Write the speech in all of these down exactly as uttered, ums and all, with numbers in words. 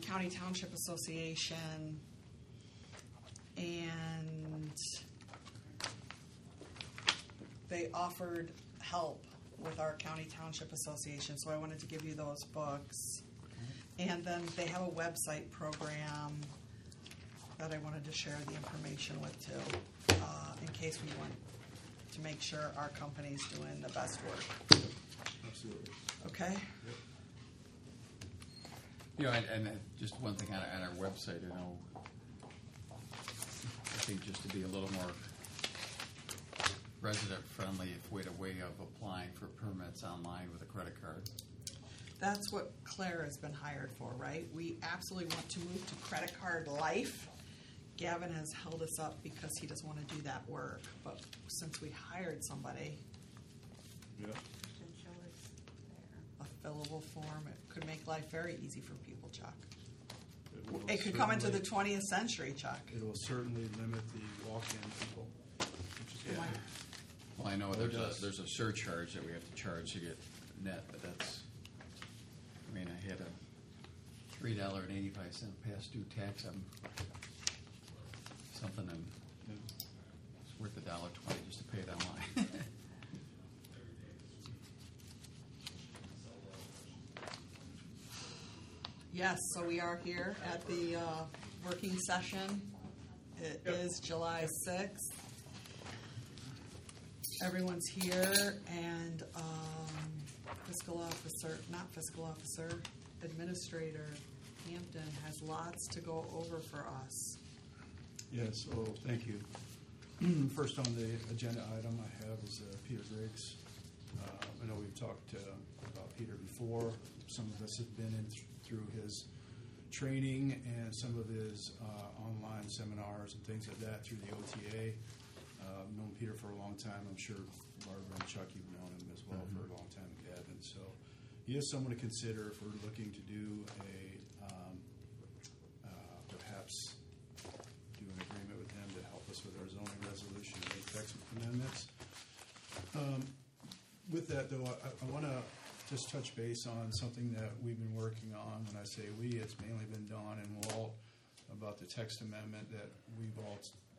County Township Association, and they offered help with our County Township Association, so I wanted to give you those books. And then they have a website program that I wanted to share the information with too, uh, in case we want to make sure our company's doing the best work. Absolutely. Okay? Yep. You know, and, and just one thing on, on our website, you know, I think just to be a little more resident friendly, if we had a way of applying for permits online with a credit card. That's what Claire has been hired for, right? We absolutely want to move to credit card life. Gavin has held us up because he doesn't want to do that work. But since we hired somebody, Yeah. a fillable form, it could make life very easy for people, Chuck. It, will It could come into the certainly- twentieth century, Chuck. It will certainly limit the walk-in people, which is Yeah. good. Well, I know Oh, it there's a does. there's a surcharge that we have to charge to get net, but that's. I mean, I had a three dollar and eighty five cent past due tax on something, and Yeah. it's worth a dollar twenty just to pay it online. Yes, so we are here at the uh, working session. It is July sixth. Everyone's here, and um, fiscal officer, not fiscal officer, administrator Hampton has lots to go over for us. Yes, oh, thank you. First on the agenda item I have is uh, Peter Griggs. Uh, I know we've talked uh, about Peter before. Some of us have been in th- through his training and some of his uh, online seminars and things like that through the O T A. Uh, I've known Peter for a long time. I'm sure Barbara and Chuck, you've known him as well Mm-hmm. for a long time, Gavin. So he is someone to consider if we're looking to do a um, uh, perhaps do an agreement with him to help us with our zoning resolution and make text amendments. Um, with that, though, I, I want to just touch base on something that we've been working on. When I say we, it's mainly been Dawn and Walt about the text amendment that we've all,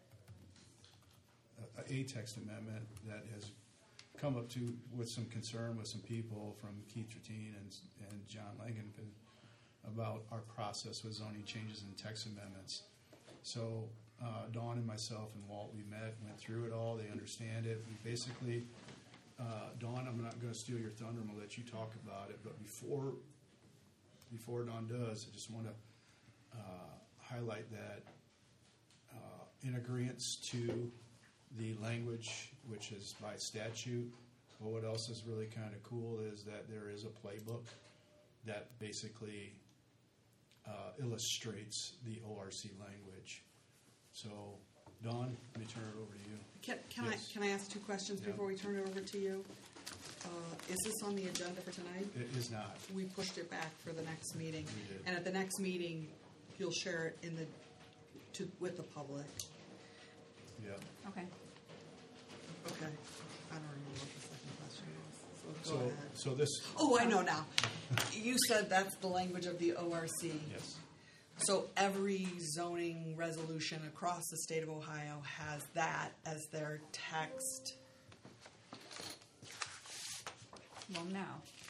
a, a text amendment that has come up to with some concern with some people from Keith Tratine and, and John Langen about our process with zoning changes and text amendments. So uh, Dawn and myself and Walt, we met, went through it all. They understand it. We basically, uh, Dawn, I'm not going to steal your thunder. I'm going to let you talk about it. But before before Dawn does, I just want to uh, highlight that uh, in agreeance to the language, which is by statute. But what else is really kind of cool is that there is a playbook that basically uh, illustrates the O R C language. So, Dawn, let me turn it over to you. Can, can Yes. I can I ask two questions Yeah. before we turn it over to you? Uh, is this on the agenda for tonight? It is not. We pushed it back for the next meeting, We did. and at the next meeting, you'll share it in the to with the public. Yeah. Okay. Okay. I don't remember what the second question was. So So, go ahead. so this. Oh, I know now. You said that's the language of the O R C. Yes. So every zoning resolution across the state of Ohio has that as their text. Well, no.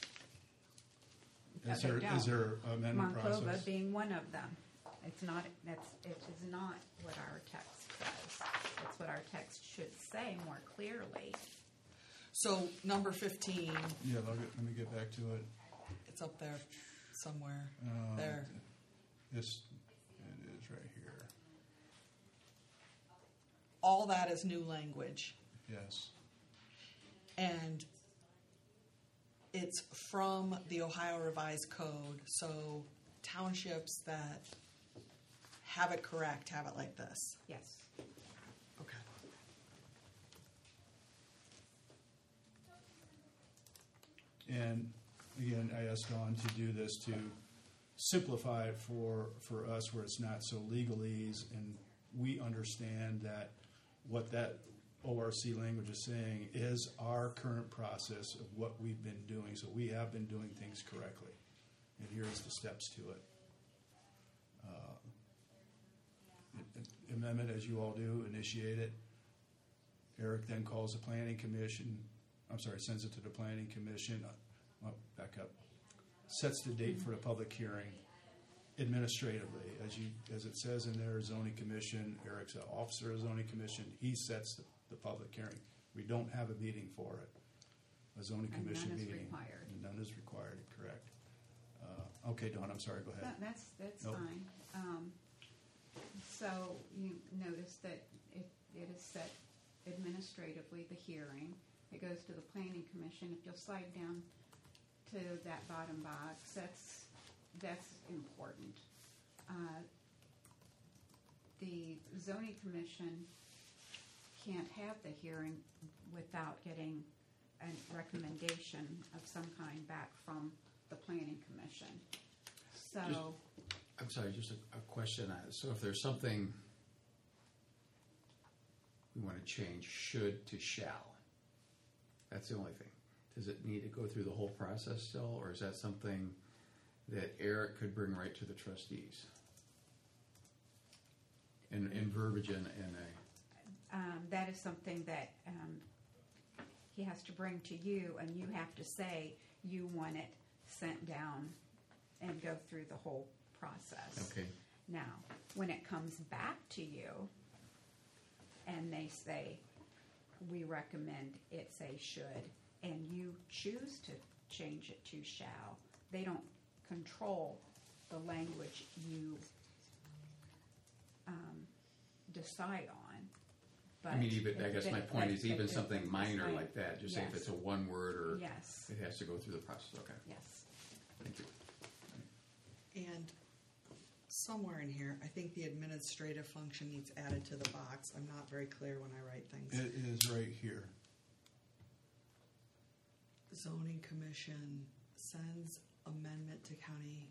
Is They there don't. is there amendment Monclova process? being one of them. It's not. That's. It is not what our text says. It's what our text should say more clearly. So number fifteen, Yeah. Let me, let me get back to it. it's up there somewhere. Uh, There. This it is right here. All that is new language. Yes. And it's from the Ohio Revised Code. So townships that have it correct have it like this. Yes. Okay. And again, I asked Dawn to do this to simplify it for, for us where it's not so legalese, and we understand that what that O R C language is saying is our current process of what we've been doing. So we have been doing things correctly. And here's the steps to it. amendment, as you all do, initiate it. Eric then calls the planning commission, I'm sorry, sends it to the planning commission, uh, oh, back up, sets the date for the public hearing administratively, as you, as it says in there, zoning commission, Eric's an officer of zoning commission, he sets the, the public hearing. We don't have a meeting for it, a zoning And commission none is meeting. required. And none is required, correct. Uh, okay, Dawn, I'm sorry, go ahead. That- That's, that's Nope. fine. Um, So you notice that it, it is set administratively, the hearing. It goes to the planning commission. If you'll slide down to that bottom box, that's, that's important. Uh, The zoning commission can't have the hearing without getting a recommendation of some kind back from the planning commission. So, I'm sorry, just a, a question. on it. So if there's something we want to change, should to shall, that's the only thing. Does it need to go through the whole process still, or is that something that Eric could bring right to the trustees? In, in verbiage and, and a, um, that is something that, um, he has to bring to you, and you have to say you want it sent down and go through the whole process. okay, Now, when it comes back to you and they say, we recommend it say should, and you choose to change it to shall, they don't control the language you um, decide on. But I mean, even, I if guess they- my point but is even if they something minor decide- like that, just say if Yes. it's a one word or Yes, it has to go through the process, okay, yes. thank you. And somewhere in here, I think the administrative function needs added to the box. I'm not very clear when I write things. It is right here. Zoning commission sends amendment to county.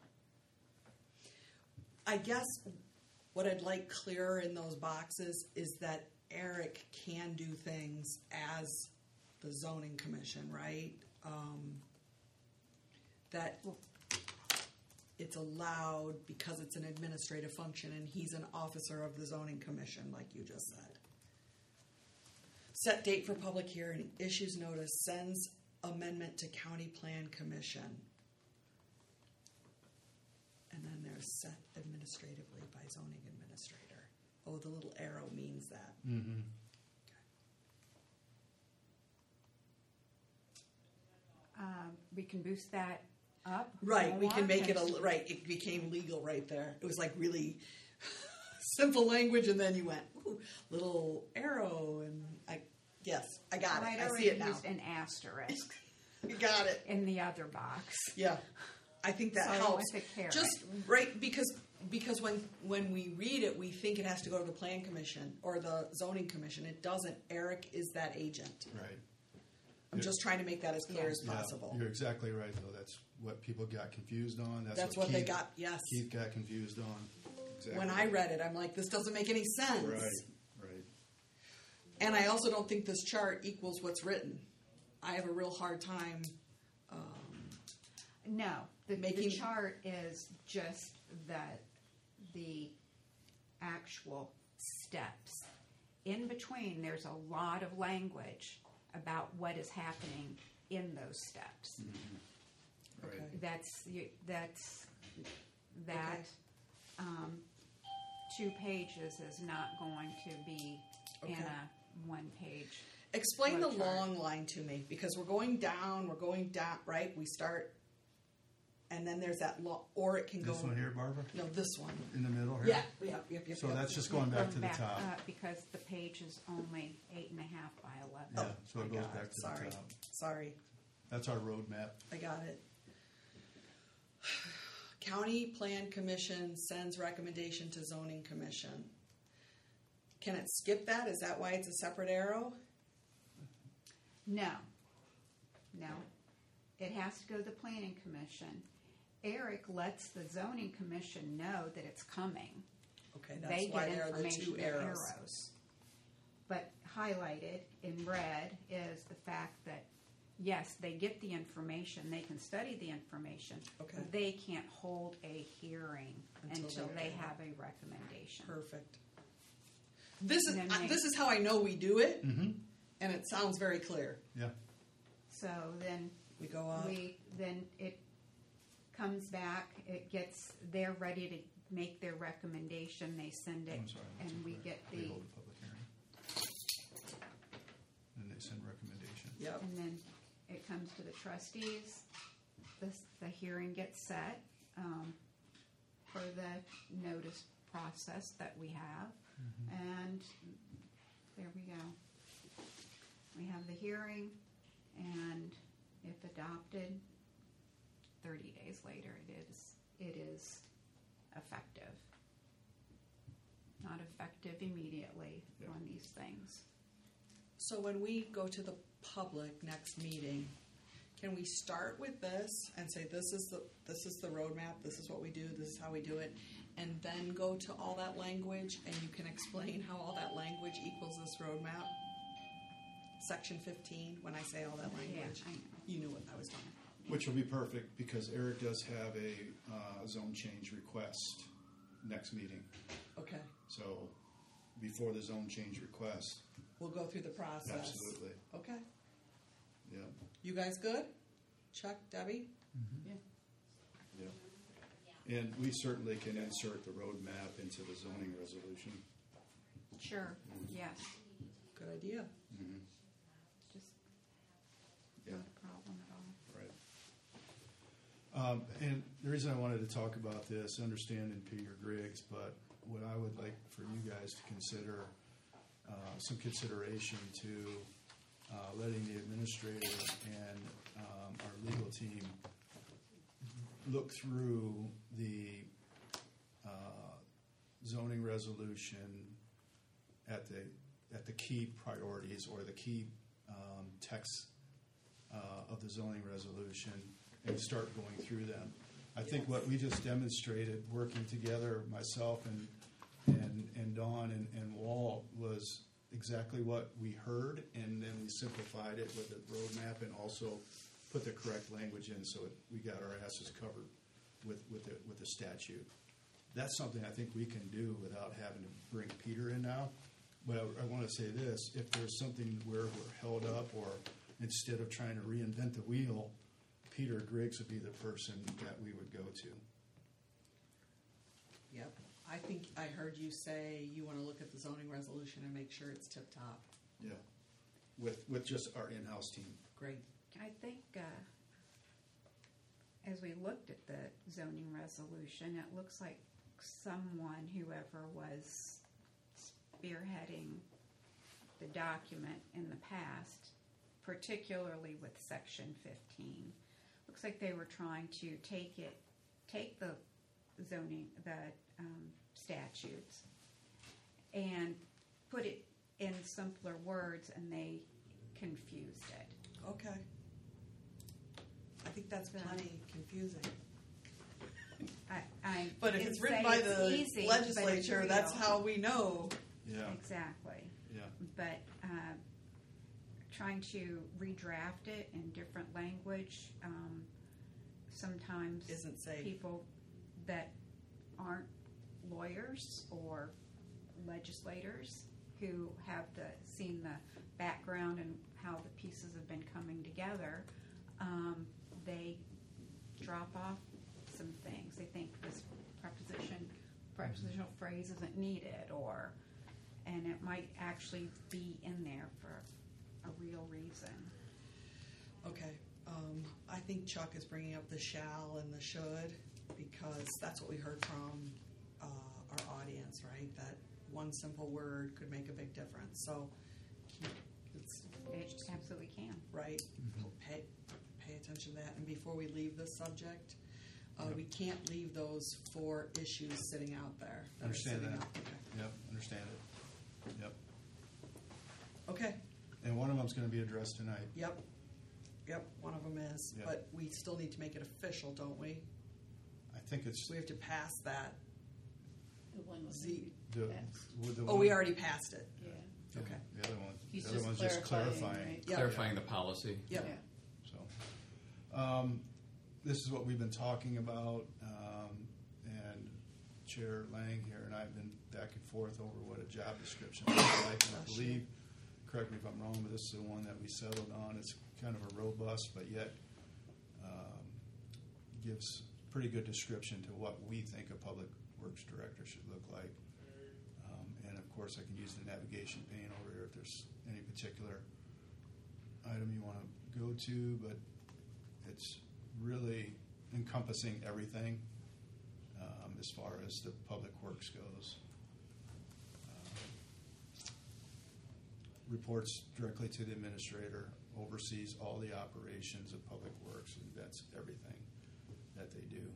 I guess what I'd like clearer in those boxes is that Eric can do things as the zoning commission, right? Um, that it's allowed because it's an administrative function and he's an officer of the zoning commission, like you just said. Set date for public hearing, issues notice, sends amendment to county plan commission. And then there's set administratively by zoning administrator. Oh, the little arrow means that. Mm-hmm. Um, we can boost that up. Right, we can more, make it, because- a right, it became legal right there. It was like really simple language and then you went, ooh, little arrow and I, yes, I got I'd it. I see already it now. used an asterisk You got it. in the other box. Yeah, I think that So I helps. went to carrot. Just right because because when when we read it, we think it has to go to the plan commission or the zoning commission. It doesn't. Eric is that agent. Right. I'm Yeah. just trying to make that as clear Yeah. as possible. Yeah, you're exactly right, though. That's what people got confused on. That's, That's what they Keith- got. Yes. Keith got confused on. Exactly. When I read it, I'm like, this doesn't make any sense. Right, right. And I also don't think this chart equals what's written. I have a real hard time. Um, No, the, the Making- chart is just that the actual steps. In between, there's a lot of language about what is happening in those steps. Right. Okay. That's you- that's that. Okay. Um, two pages is not going to be in Okay. a one page. Explain the Flow chart. long line to me because we're going down, we're going down, right? We start, and then there's that long, or it can go. This one here, Barbara? No, this one. In the middle here? Yeah, yep, yep, yep. So yep. that's just going back Going to the top. up because the page is only eight and a half by eleven. Yeah, Oh, so I it goes got back it. to Sorry. the top. Sorry, That's our roadmap. I got it. County Plan Commission sends recommendation to Zoning Commission. Can it skip that? Is that why it's a separate arrow? No, no. It has to go to the planning commission. Eric lets the zoning commission know that it's coming. Okay, They that's why get there are the information two in arrows. arrows. But highlighted in red is the fact that, yes, they get the information, they can study the information, Okay. but they can't hold a hearing until they they- have a recommendation. Perfect. This is, And then I- they- this is how I know we do it, Mm-hmm. and it sounds very clear. Yeah. So then We go up. we, then it comes back, it gets, they're ready to make their recommendation, they send it, I'm sorry. and that's we okay. get They the, hold a public hearing. And they send recommendation. Yep. and then it comes to the trustees, the, the hearing gets set, um, for the notice process that we have, and there we go. We have the hearing, and if adopted, thirty days later, it is, it is effective. Not effective immediately on these things. So when we go to the public next meeting, can we start with this and say, this is the, this is the roadmap, this is what we do, this is how we do it, and then go to all that language, and you can explain how all that language equals this roadmap? Section fifteen, when I say all that language, I know. you knew what I was doing. Which will be perfect because Eric does have a uh, zone change request next meeting. Okay, So before the zone change request, we'll go through the process. absolutely. Okay, Yeah. you guys good? Chuck, Debbie? Yeah. And we certainly can insert the roadmap into the zoning resolution. Sure, yes, Good idea. Mm-hmm. just Yeah. not a problem at all. Right. Um, and the reason I wanted to talk about this, understanding Peter Griggs, but what I would like for you guys to consider, uh, some consideration to uh, letting the administrator and um, our legal team look through the uh, zoning resolution at the at the key priorities or the key um, texts uh, of the zoning resolution and start going through them. I think what we just demonstrated, working together, myself and and, and Dawn and, and Walt, was exactly what we heard, and then we simplified it with a roadmap and also put the correct language in, so it, we got our asses covered with with the, with the statute. That's something I think we can do without having to bring Peter in now. But I, I want to say this: if there's something where we're held up, or instead of trying to reinvent the wheel, Peter Griggs would be the person that we would go to. Yep. I think I heard you say you want to look at the zoning resolution and make sure it's tip-top. Yeah, with with just our in-house team. Great. I think, uh, as we looked at the zoning resolution, it looks like someone, whoever was spearheading the document in the past, particularly with section fifteen, looks like they were trying to take it, take the zoning, the um, statutes, and put it in simpler words, and they confused it. Okay. I think that's plenty confusing. I, I But if didn't it's written say by it's the easy, but it's legislature, that's real. how we know. Yeah, Exactly. yeah. But uh, trying to redraft it in different language, um, sometimes Isn't safe. people that aren't lawyers or legislators who have the seen the background and how the pieces have been coming together, um, they drop off some things. They think this preposition, prepositional phrase isn't needed, or and it might actually be in there for a real reason. Okay. Um, I think Chuck is bringing up the shall and the should because that's what we heard from uh, our audience, right? That one simple word could make a big difference. So it's It absolutely can. right. Pay pay attention to that. And before we leave this subject, uh, Yep. we can't leave those four issues sitting out there. that are Understand sitting that. out- Okay. Yep, understand it. Yep. Okay. And one of them's going to be addressed tonight. Yep. Yep. One of them is, Yep. but we still need to make it official, don't we? I think it's We have to pass that. The one was Z. the, That's- with the Oh, one- we already passed it. yeah. yeah, Okay. The other one. He's the other just one's just clarifying, clarifying. right? Yep. Clarifying the policy. Yep. Yeah. So, um, this is what we've been talking about, um, and Chair Lang here and I have been back and forth over what a job description looks like. And I Bless believe, you. correct me if I'm wrong, but this is the one that we settled on. It's kind of a robust, but yet um, gives pretty good description to what we think a public works director should look like. Um, and of course, I can use the navigation pane over here if there's any particular item you want to go to, but it's really encompassing everything um, as far as the public works goes. Uh, reports directly to the administrator, oversees all the operations of public works, and that's everything that they do.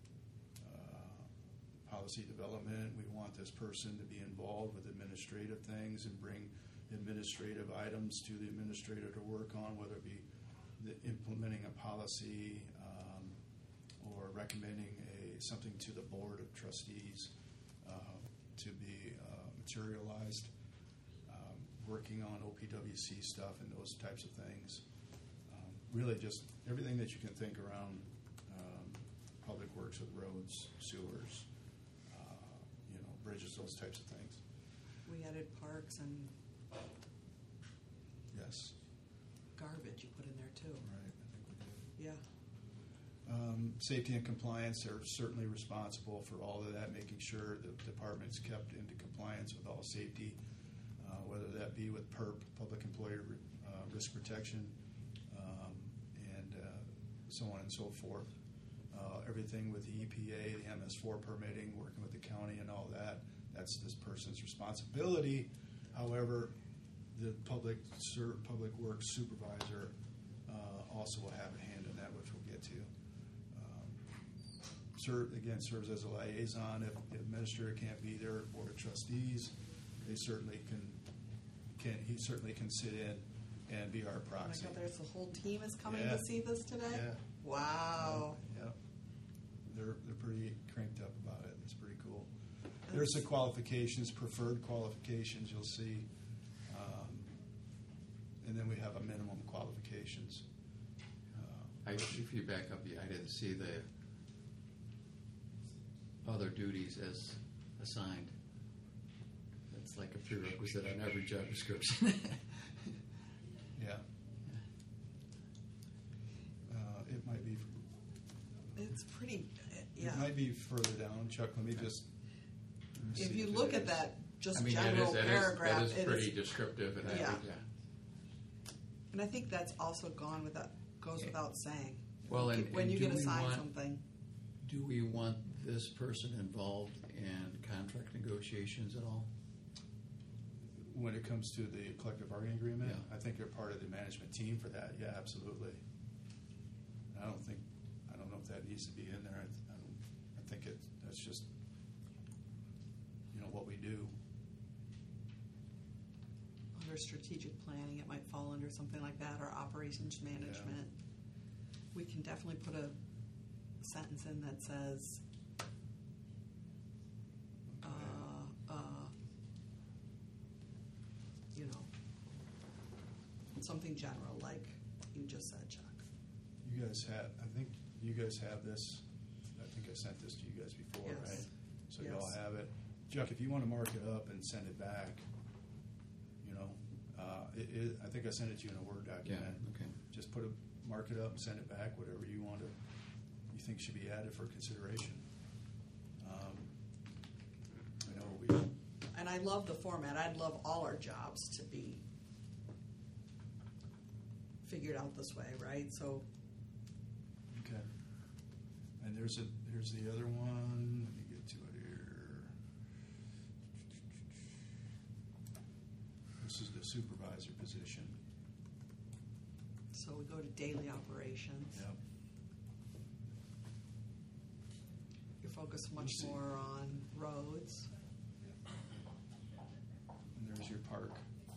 Uh, policy development, we want this person to be involved with administrative things and bring administrative items to the administrator to work on, whether it be the implementing a policy um, or recommending a something to the board of trustees uh, to be uh, materialized, um, working on O P W C stuff and those types of things. Um, really just everything that you can think around um, public works with roads, sewers, uh, you know, bridges, those types of things. We added parks and Yes. garbage you put in there too. Right, I think we did. Yeah. Um, safety and compliance, they're certainly responsible for all of that, making sure the department's kept into compliance with all safety, uh, whether that be with P E R P, Public Employer uh, Risk Protection, um, and uh, so on and so forth. Uh, everything with the E P A, the M S four permitting, working with the county and all that, that's this person's responsibility. However, the public ser- public works supervisor uh, also will have a hand in that, which we'll get to. Um, serve, again, serves as a liaison. If the administrator can't be there, board of trustees, they certainly can. Can he certainly can sit in and be our Oh my proxy. God, there's the whole team is coming Yeah. to see this today? Yeah. Wow. Yep. They're they're pretty cranked up about it. It's pretty cool. There's the qualifications, preferred qualifications. You'll see. Um, and then we have a minimum qualifications. Uh, I, if you back up, I didn't see the other duties as assigned. That's like a prerequisite on every job description. yeah. Uh, it might be. It's pretty, yeah. It might be further down, Chuck. Let me just. let me If see you it look at is. that just I mean, that general is, that is, paragraph, that is it pretty is, descriptive, and I Yeah. think, yeah. and I think that's also gone without, goes Yeah. without saying. Well, and, When and you do get we assigned want, something. do we want this person involved in contract negotiations at all? When it comes to the collective bargaining agreement, Yeah. I think they're part of the management team for that. Yeah, absolutely. I don't think, I don't know if that needs to be in there. I, I, don't, I think it, that's just, you know, what we do. Under strategic planning, it might fall under something like that, or operations management. We can definitely put a sentence in that says, uh, uh, you know, something general, like you just said, Chuck. You guys have, I think you guys have this, I think I sent this to you guys before, Yes. right? So Yes. y'all have it. Chuck, if you want to mark it up and send it back, you know, uh, it, it, I think I sent it to you in a Word document. okay. Just put a, mark it up and send it back, whatever you want to, you think should be added for consideration. Um, I know we, And I love the format. I'd love all our jobs to be figured out this way, right? So, okay. And there's a, here's the other one, let me get to it here. This is the supervisor position. so we go to daily operations. Yep. You're focused much Let's see. more on roads. And there's your park.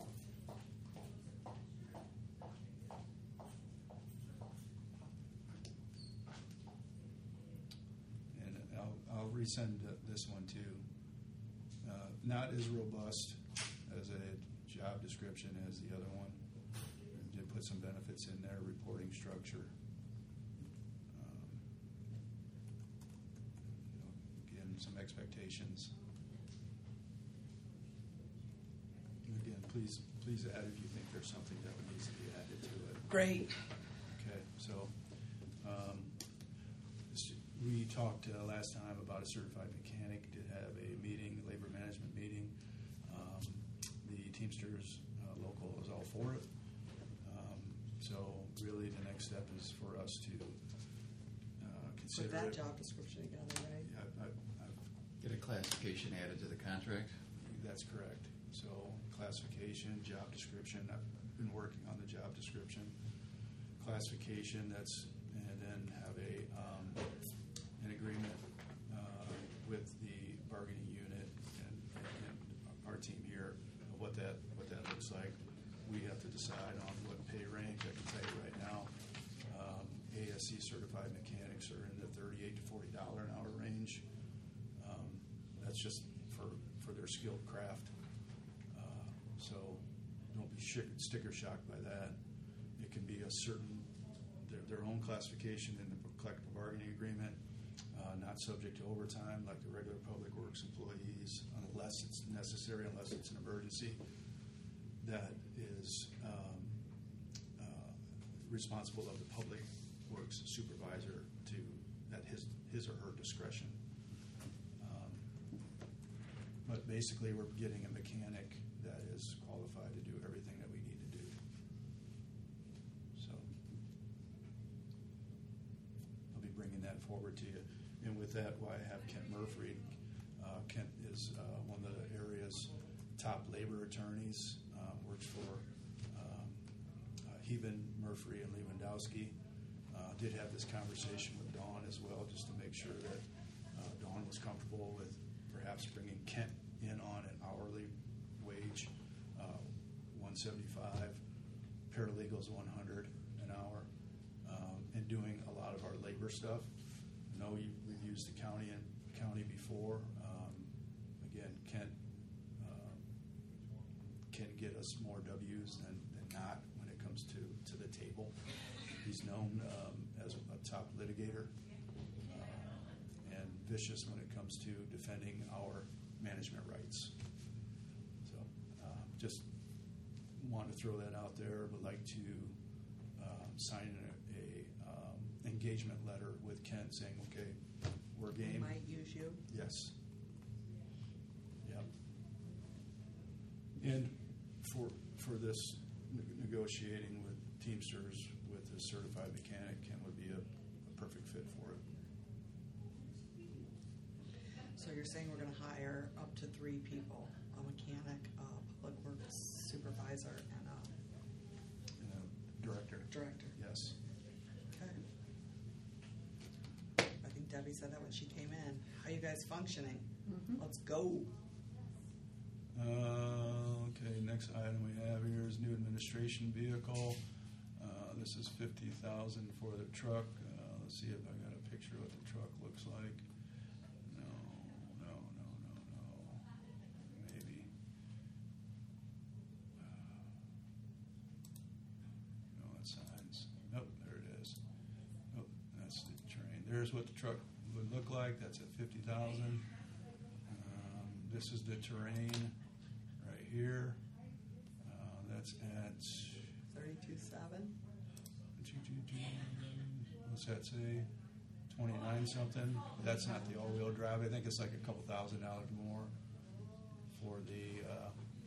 And I'll, I'll resend th- this one too. Uh, not as robust as a job description as the other one. Did put some benefits in there, reporting structure. Um, you know, again, some expectations. Again, please, please add if you think there's something that needs to be added to it. Great. Okay, so, um, this- we talked uh, last time about a certified mechanic, did have a meeting, labor management meeting. Um, The Teamsters uh, local is all for it. Um, So really, the next step is for us to uh, consider Put that it. job description together, right? Yeah, I- I- I've Get a classification added to the contract. That's correct. So classification, job description, I've been working on the job description. Classification, that's, and then have a, um, an agreement, uh, with the bargaining unit and, and our team here of what that, what that looks like. We have to decide on what pay range. I can tell you right now, um, A S C certified mechanics are in the thirty-eight to forty dollar an hour range. Um, That's just for, for their skilled craft. Uh, So don't be shi- sticker shocked by that. It can be a certain, their, their own classification in the collective bargaining agreement, uh, not subject to overtime like the regular public works employees unless it's necessary, unless it's an emergency. That is um, uh, responsible of the public works supervisor to, at his, his or her discretion. Um, But basically, we're getting a mechanic that is qualified to do everything that we need to do. So I'll be bringing that forward to you. And with that, why I have Kent Murphy. Uh, Kent is uh, one of the area's top labor attorneys, uh, works for um, uh, Heben, Murphy, and Lewandowski. Uh, did have this conversation with Dawn as well, just to make sure that uh, Dawn was comfortable with perhaps bringing Kent in on an hourly wage, uh, one seventy-five, paralegals one hundred an hour, um, and doing a lot of our labor stuff. I know you, we've used the county and county before. Um, again, Kent uh, can get us more W's than, than not when it comes to, to the table. He's known um, as a top litigator uh, and vicious when it comes to defending our management rights. So uh, just want to throw that out there. Would like to um, sign a, a um, engagement letter with Kent saying, okay, we're They game. might use you. Yes. Yep. And for for this ne- negotiating with Teamsters with a certified mechanic, Kent would be a, a perfect fit for it. So you're saying we're gonna hire up to three people, a mechanic, a public works supervisor, and a And a director. director? Yes. Okay. I think Debbie said that when she came in. How you guys functioning? Mhm. Let's go. Uh, okay, next item we have here is new administration vehicle. Uh, this is fifty thousand for the truck. Uh, let's see if I got a picture of what the truck looks like. No, no, no, no, no. Maybe. Uh, no, that's signs. Nope, there it is. Nope, that's the train. There's what the truck would look like. That's at fifty thousand. Um, this is the terrain right here. Uh, that's at, Thirty-two seven. what's that say? twenty-nine something. That's not the all-wheel drive. I think it's like a couple thousand dollars more for the. Uh,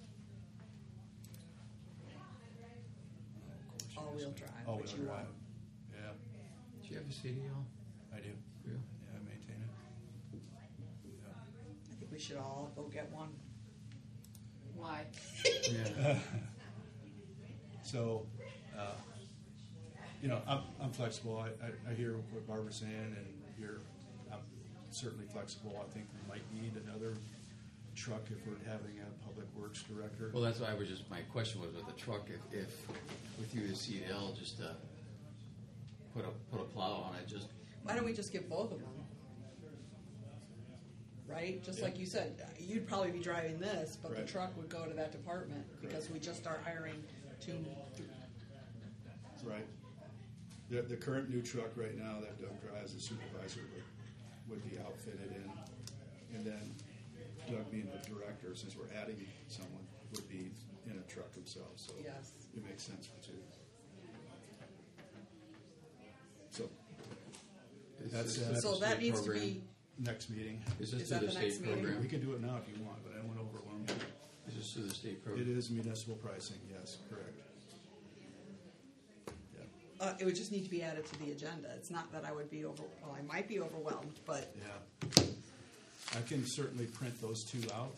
oh, of course, All-wheel yes. drive, All-wheel which you drive. want. Yeah, Do you have a C D L? I do. Yeah. Yeah, I maintain it. Yeah. I think we should all go get one. Why? Yeah. So, uh, you know, I'm, I'm flexible. I, I, I hear what Barbara's saying, and you're, I'm certainly flexible. I think we might need another truck if we're having a public works director. Well, that's why I was just, my question was with the truck, if, if with you the C D L, just uh, put a, put a plow on it, just. Why don't we just get both of them? Right? Just like you said, you'd probably be driving this, but Right. the truck would go to that department because we just start hiring two. Right. The, the current new truck right now that Doug drives, the supervisor would, would be outfitted in. And then Doug being the director, since we're adding someone, would be in a truck himself, so Yes. it makes sense for two. So Is That's, this uh, the So that state needs to program? be, next meeting, Is this Is through that the the next state meeting? program? we can do it now if you want, but I don't want to overwhelm you. Is this through the state It program? is municipal pricing, yes, correct. Yeah. uh, it would just need to be added to the agenda. It's not that I would be over, well, I might be overwhelmed, but Yeah. I can certainly print those two out.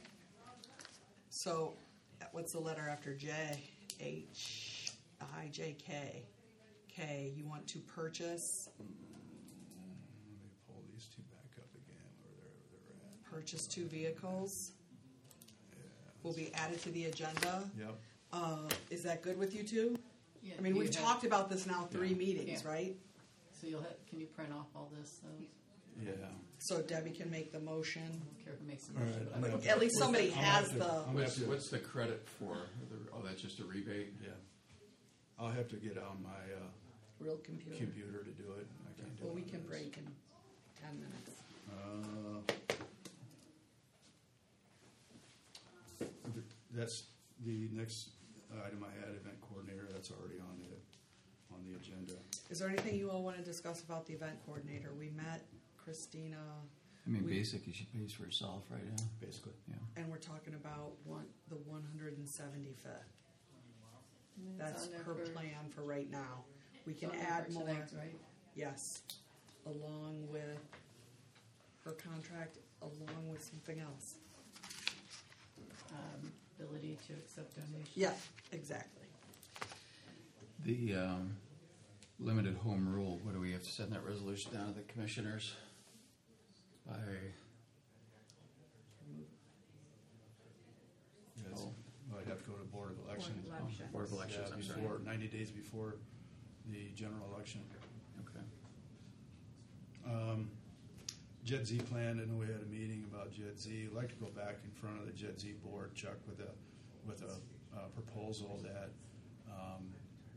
so uh, what's the letter after J? H, I, J, K. K, you want to purchase, Let me pull these two back up again where they're, they're at. purchase two vehicles Yeah. will be added to the agenda. Yep. Uh, is that good with you two? Yeah, I mean, you we've have- talked about this now three Yeah. meetings, Yeah. right? So you'll have, can you print off all this, so, I Yeah. So Debbie can make the motion. don't care who makes the All right, motion, but I'm I gonna- would. At least somebody I'll has have to- the, I'm gonna have What's, to- what's the credit for? The- Oh, that's just a rebate? Yeah. I'll have to get on my uh, real computer. computer to do it. I can't do Well, it we on can this. break in ten minutes. Uh, th- That's the next item I had, event coordinator, that's already on the, on the agenda. Is there anything you all want to discuss about the event coordinator? We met Christina, I mean, We- basically, she pays for herself right now. Basically. Yeah. and we're talking about one, the one hundred and seventy-fifth. And it's That's on there her for- plan for right now. We it's can on there add for more, tonight, Right? yes, along with her contract, along with something else. Um, ability to accept donations. Yeah, exactly. The um, limited home rule, what do we have to send that resolution down to the commissioners? By, Yes. Oh. Well, I'd have to go to Board of Elections. Board of oh, Elections. Board of Elections, Yeah, I'm sorry. before, ninety days before the general election. Okay. Um, Jed Z plan, I know we had a meeting about Jed Z. I'd like to go back in front of the Jed Z board, Chuck, with a, with a uh, proposal that um,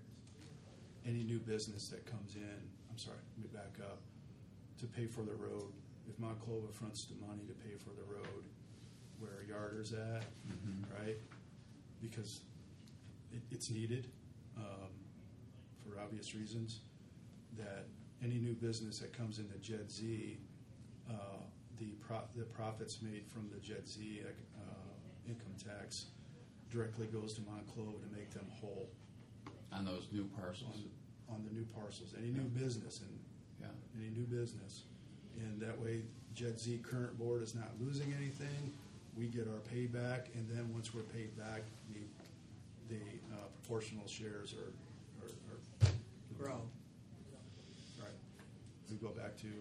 any new business that comes in, I'm sorry, let me back up, to pay for the road. If Monclova fronts the money to pay for the road where Yarder's at, Mhm. right? Because it, it's needed um, for obvious reasons. That any new business that comes into Jed Z, uh, the pro- the profits made from the Jed Z uh, income tax directly goes to Monclova to make them whole On those new parcels. on, on the new parcels. Any new business and Yeah. any new business, and that way Jed Z current board is not losing anything. We get our payback, and then once we're paid back, the the uh, proportional shares are, are, are Grow. Right. We go back to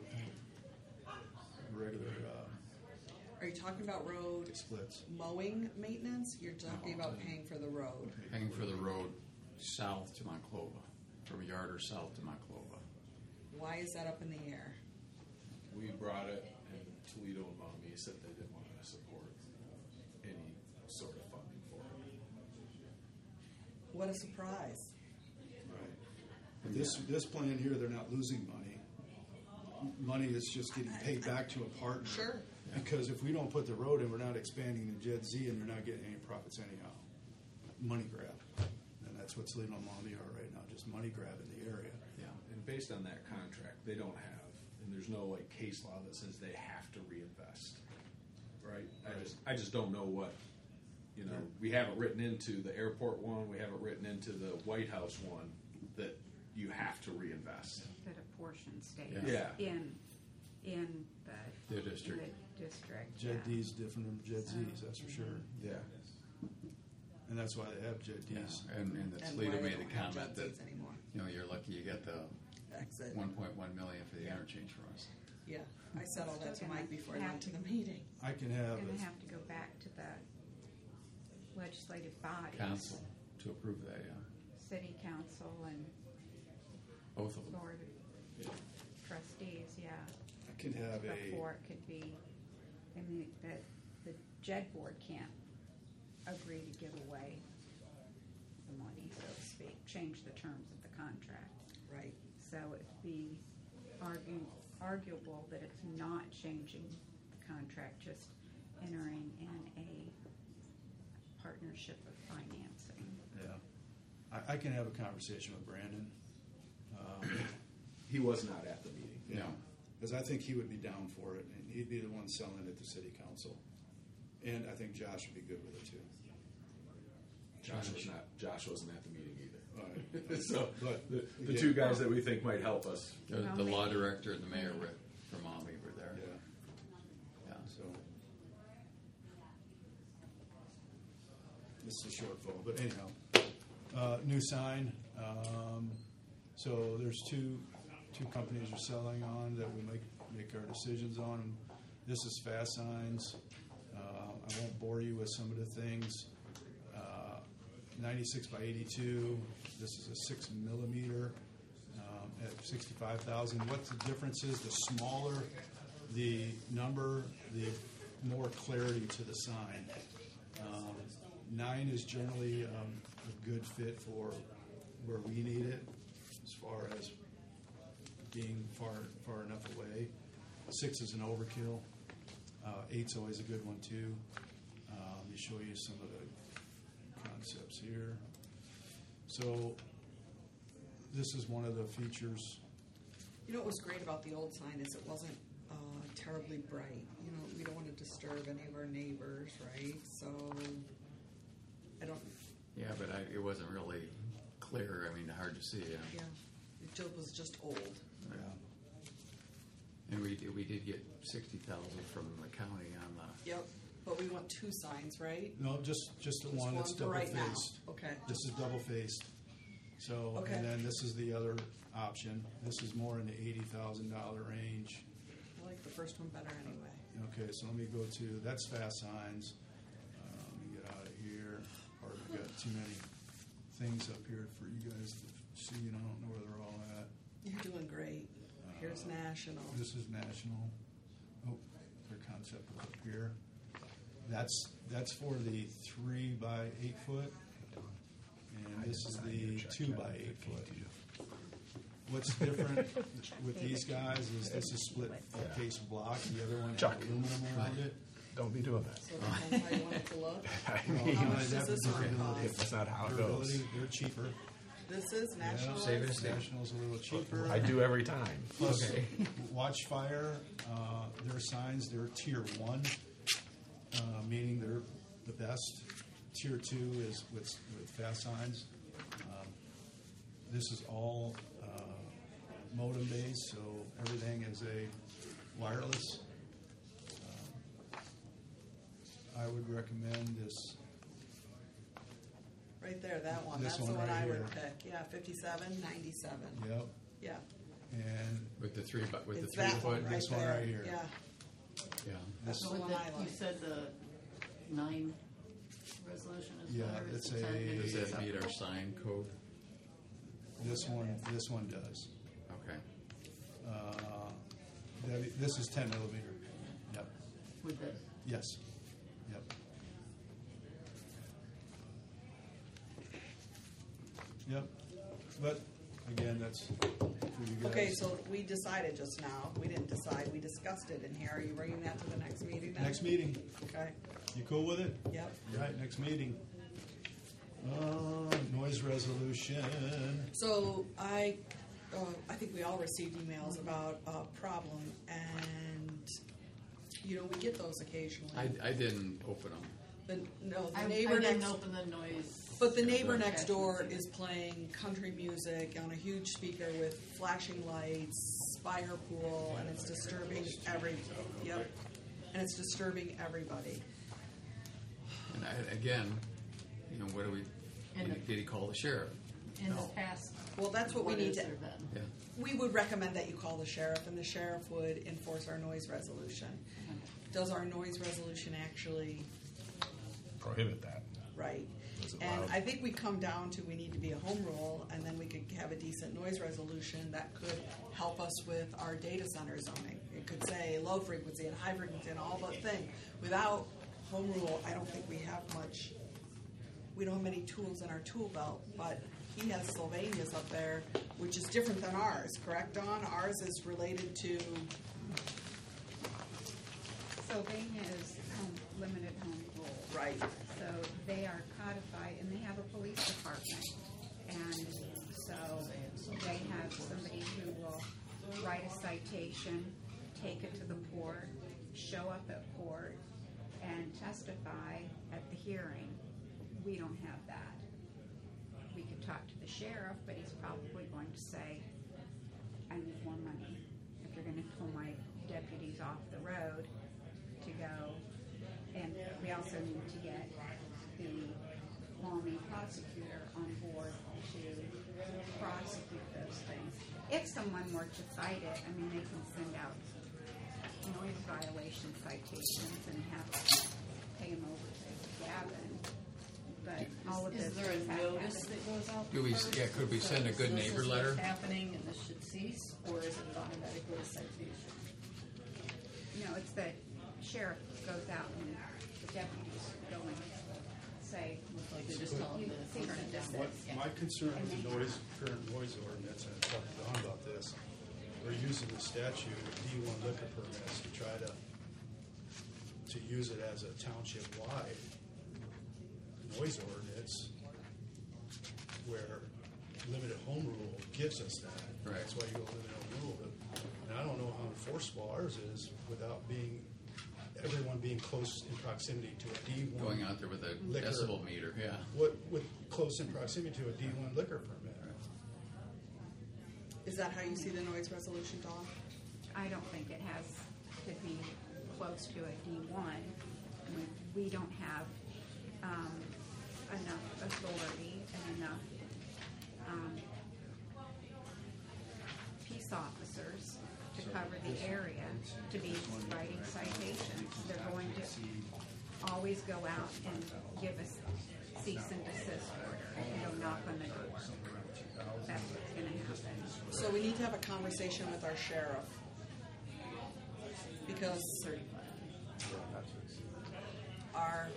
regular uh, Are you talking about road splits. mowing maintenance? You're talking No. about paying for the road. Paying for the road south to Monclova, from Yarder south to Monclova. Why is that up in the air? We brought it, and Toledo and Mommy said they didn't want to support any sort of funding for it. What a surprise. Right. But this this plan here, they're not losing money. Money is just getting paid back to a partner. Sure. Because if we don't put the road in, we're not expanding the Jed Z, and they're not getting any profits anyhow. Money grab, and that's what Toledo and Mommy are right now, just money grab in the area. Yeah. And based on that contract, they don't have, and there's no like case law that says they have to reinvest, right? I just, I just don't know what, you know, we have it written into the airport one, we have it written into the White House one that you have to reinvest. That a portion stays Yeah. in, in the. The district. the district, Jed yeah. D's different from Jed Z's, that's for sure. Yeah. And that's why they have Jed Yeah. D's. And, and the And Toledo why they made the don't have comment that, Jed Z's anymore. you know, you're lucky you got the Exit. one point one million for the Yeah. interchange for us. Yeah, I said all that to Still Mike gonna before I have went to to- the meeting. I can have, Gonna a- have to go back to the legislative bodies. Council to approve that, yeah. City council and Both of them. board of trustees, yeah. I can have a, Before it could be, I mean, the, the JED board can't agree to give away the money, so to speak, change the terms of the contract. Right. So it'd be argu- arguable that it's not changing the contract, just entering in a partnership of financing. Yeah. I, I can have a conversation with Brandon. Um, He was not at the meeting. Yeah, because I think he would be down for it, and he'd be the one selling it to city council. And I think Josh would be good with it too. Josh was not. Josh wasn't at the meeting either. All right. So But the, the again- two guys that we think might help us. The, Well, the law maybe- director and the mayor were, from Omni were there. Yeah, Yeah. so. This is a short phone, but anyhow. Uh, new sign. Um, so there's two, two companies we're selling on that we make, make our decisions on. This is Fast Signs. Uh, I won't bore you with some of the things. Uh, ninety-six by eighty-two. This is a six millimeter um, at sixty-five thousand. What the difference is, the smaller the number, the more clarity to the sign. Um, nine is generally um, a good fit for where we need it, as far as being far far enough away. Six is an overkill. Uh, eight's always a good one too. Uh, let me show you some of the concepts here. So this is one of the features. You know what was great about the old sign is it wasn't uh, terribly bright. You know, we don't want to disturb any of our neighbors, right? So I don't. Yeah, but I, it wasn't really clear. I mean, hard to see. Yeah. Yeah, it just was just old. Yeah. And we we did get sixty thousand from the county on the. Yep. But we want two signs, right? No, just just the Just one that's for double right now. faced. Okay. This is double faced. So, Okay. and then this is the other option. This is more in the eighty thousand dollar range. I like the first one better anyway. Okay, so let me go to, that's Fast Signs. Uh, let me get out of here. Or we've got too many things up here for you guys to see, and I don't know where they're all at. You're doing great. Here's Uh, national. This is National. Oh, their concept is up here. That's, that's for the three by eight foot. And this is the two by eight foot. What's different with these guys is this is split case block, the other one has Chuck. aluminum around it. Don't be doing that. So depends how you want it to look. I Well, mean, How no, much they does have this one durability. cost? that's not how it Durability, goes. they're cheaper. This is Yeah, national. Save it, save it. National's a little cheaper. I do every time. Plus, Watch Fire, uh, their signs, they're tier one, uh, meaning they're the best. Tier two is with, with fast signs. Um, This is all uh, modem based, so everything is a wireless. Um, I would recommend this. Right there, that one. This That's one the one right I here. would pick. Yeah, fifty-seven ninety-seven. Yep. Yeah. And With the three, bu- with It's the three that one foot. right this one there. right here. Yeah. Yeah. That's this, the With one the- I You like. said the nine resolution is Yeah, better, it's is the ten a- maybe Does that acceptable? meet our sign code? this one, this one does. Okay. Uh, Debbie, this is ten millimeter. Yep. With this? Yes. Yep. Yep. But again, that's for you guys. Okay, so we decided just now. We didn't decide. We discussed it in here. Are you bringing that to the next meeting then? Next meeting. Okay. You cool with it? Yep. Right, next meeting. Uh, noise resolution. So I, uh, I think we all received emails about a problem, and you know we get those occasionally. I, I didn't open them. the no, the I, I neighbor didn't next, open the noise. but the neighbor Okay. next door is playing country music on a huge speaker with flashing lights, fire pool, and it's disturbing every. Yep, and it's disturbing everybody. And I, again, you know, what do we, And did, did he call the sheriff? In the No. past. Well, that's what we need is to- there then? Yeah. We would recommend that you call the sheriff, and the sheriff would enforce our noise resolution. Does our noise resolution actually Prohibit that. right? Is it And loud? I think we come down to we need to be a home rule, and then we could have a decent noise resolution that could help us with our data center zoning. It could say low frequency and high frequency and all the thing. Without home rule, I don't think we have much. We don't have many tools in our tool belt, but he has Sylvania's up there, which is different than ours, correct, Dawn? Ours is related to Sylvania is home, limited home rule. Right. So they are codified, and they have a police department. And so they have somebody who will write a citation, take it to the court, show up at court, and testify at the hearing. We don't have that. We could talk to the sheriff, but he's probably going to say, I need more money. If you're gonna pull my deputies off the road to go. And we also need to get the Maumee prosecutor on board to prosecute those things. If someone were to cite it, I mean, they can send out noise violation citations and have to pay them over to Gavin. But all of this Is there a has notice happened. that goes out? Do we- first yeah, could we that send a says good this neighbor is letter? what's happening and this should cease, or is it automatically a citation? No, it's that sheriff goes out and the deputies go and say, Like they just tell them You that see it's her turn it just down. says- What, my concern with the noise, current noise ordinance, and I talked to Don about this, we're using the statute, D one liquor permits, to try to, to use it as a township-wide noise ordinance, where limited home rule gives us that. Right. That's why you go limited home rule, but, and I don't know how enforceable ours is without being, everyone being close in proximity to a D one. Going out there with a Liquor. decibel meter, yeah. What, with close in proximity to a D one liquor permit. Is that how you see the noise resolution, Dawn? I don't think it has to be close to a D one. I mean, we don't have um, enough authority and enough um, peace officers to cover the area to be writing citations. They're going to always go out and give us cease and desist order and go knock on the door. That's what's going to happen. So we need to have a conversation with our sheriff. Because our,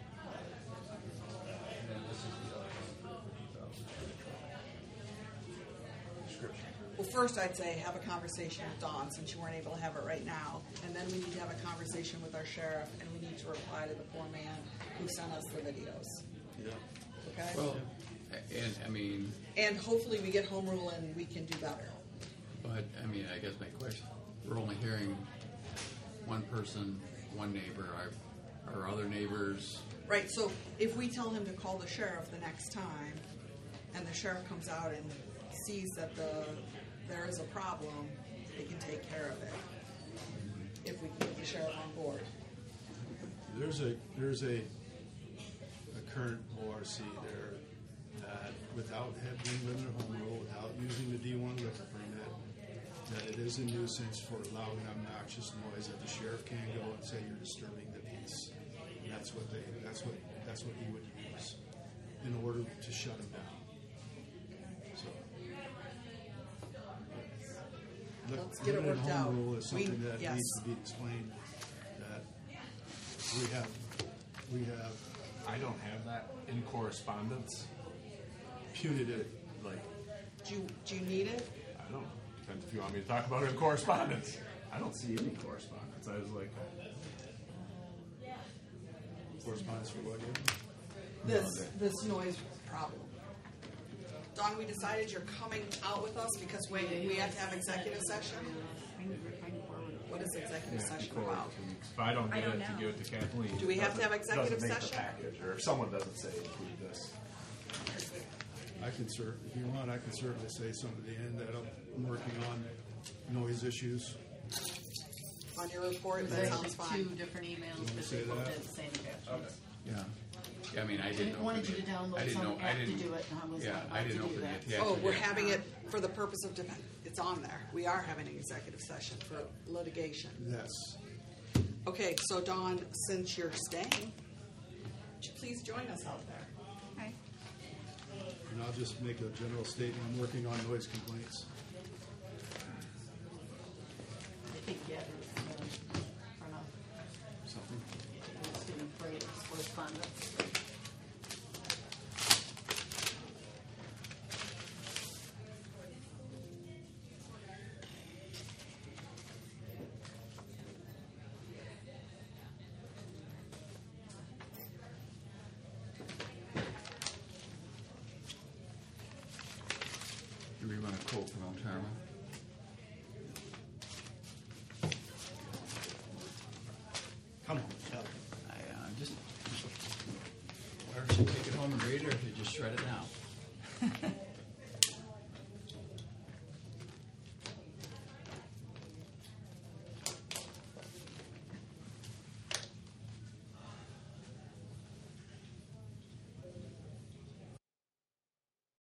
well, first I'd say have a conversation with Dawn, since you weren't able to have it right now. And then we need to have a conversation with our sheriff, and we need to reply to the poor man who sent us the videos. Yeah. Okay? Well, and, I mean, And hopefully we get home rule and we can do better. but, I mean, I guess my question, we're only hearing one person, one neighbor, our, our other neighbors, Right, so if we tell him to call the sheriff the next time, and the sheriff comes out and sees that the, there is a problem, they can take care of it. If we can get the sheriff on board. There's a, there's a, a current O R C there that without having limited home rule, without using the D one liquor permit, that it is a nuisance for allowing obnoxious noise, that the sheriff can go and say you're disturbing the peace. And that's what they, that's what, that's what he would use in order to shut him down. So. Li- Let's get it limited worked home out. rule is We- something that yes. needs to be explained, that we have, we have I don't have that in correspondence. punitive, Like, Do you, do you need it? I don't know. Depends if you want me to talk about it in correspondence. I don't see any correspondence. I was like, correspondence for what, This, this noise problem. Don, we decided you're coming out with us because we, we have to have executive session? I need to find forward. What is executive yeah, session Corey, about? if I don't I get don't it to know. give it to Kathleen, Do we it have to have doesn't- executive doesn't make session? the package, or if someone doesn't say include this. I can cer, if you want, I can certainly say something at the end that I'm working on noise issues. On your report, There's that actually sounds two fine. different emails wanna that say they both that? did the same attachments. yeah. Yeah, I mean, I I didn't know. wanted if you it- to I download didn't some know- I app to didn't- do it, and I was Yeah, not I about to didn't know do if that. it had Oh, to we're be- having it for the purpose of, def- it's on there. We are having an executive session for litigation. Yes. Okay, so Dawn, since you're staying, would you please join us out there? Okay. And I'll just make a general statement. I'm working on noise complaints. I think Gabby was going to run off. Something. He was getting afraid of correspondence. from Elmtarma. Come on, tell I, uh, just, why don't you take it home and read it, or if you just shred it now?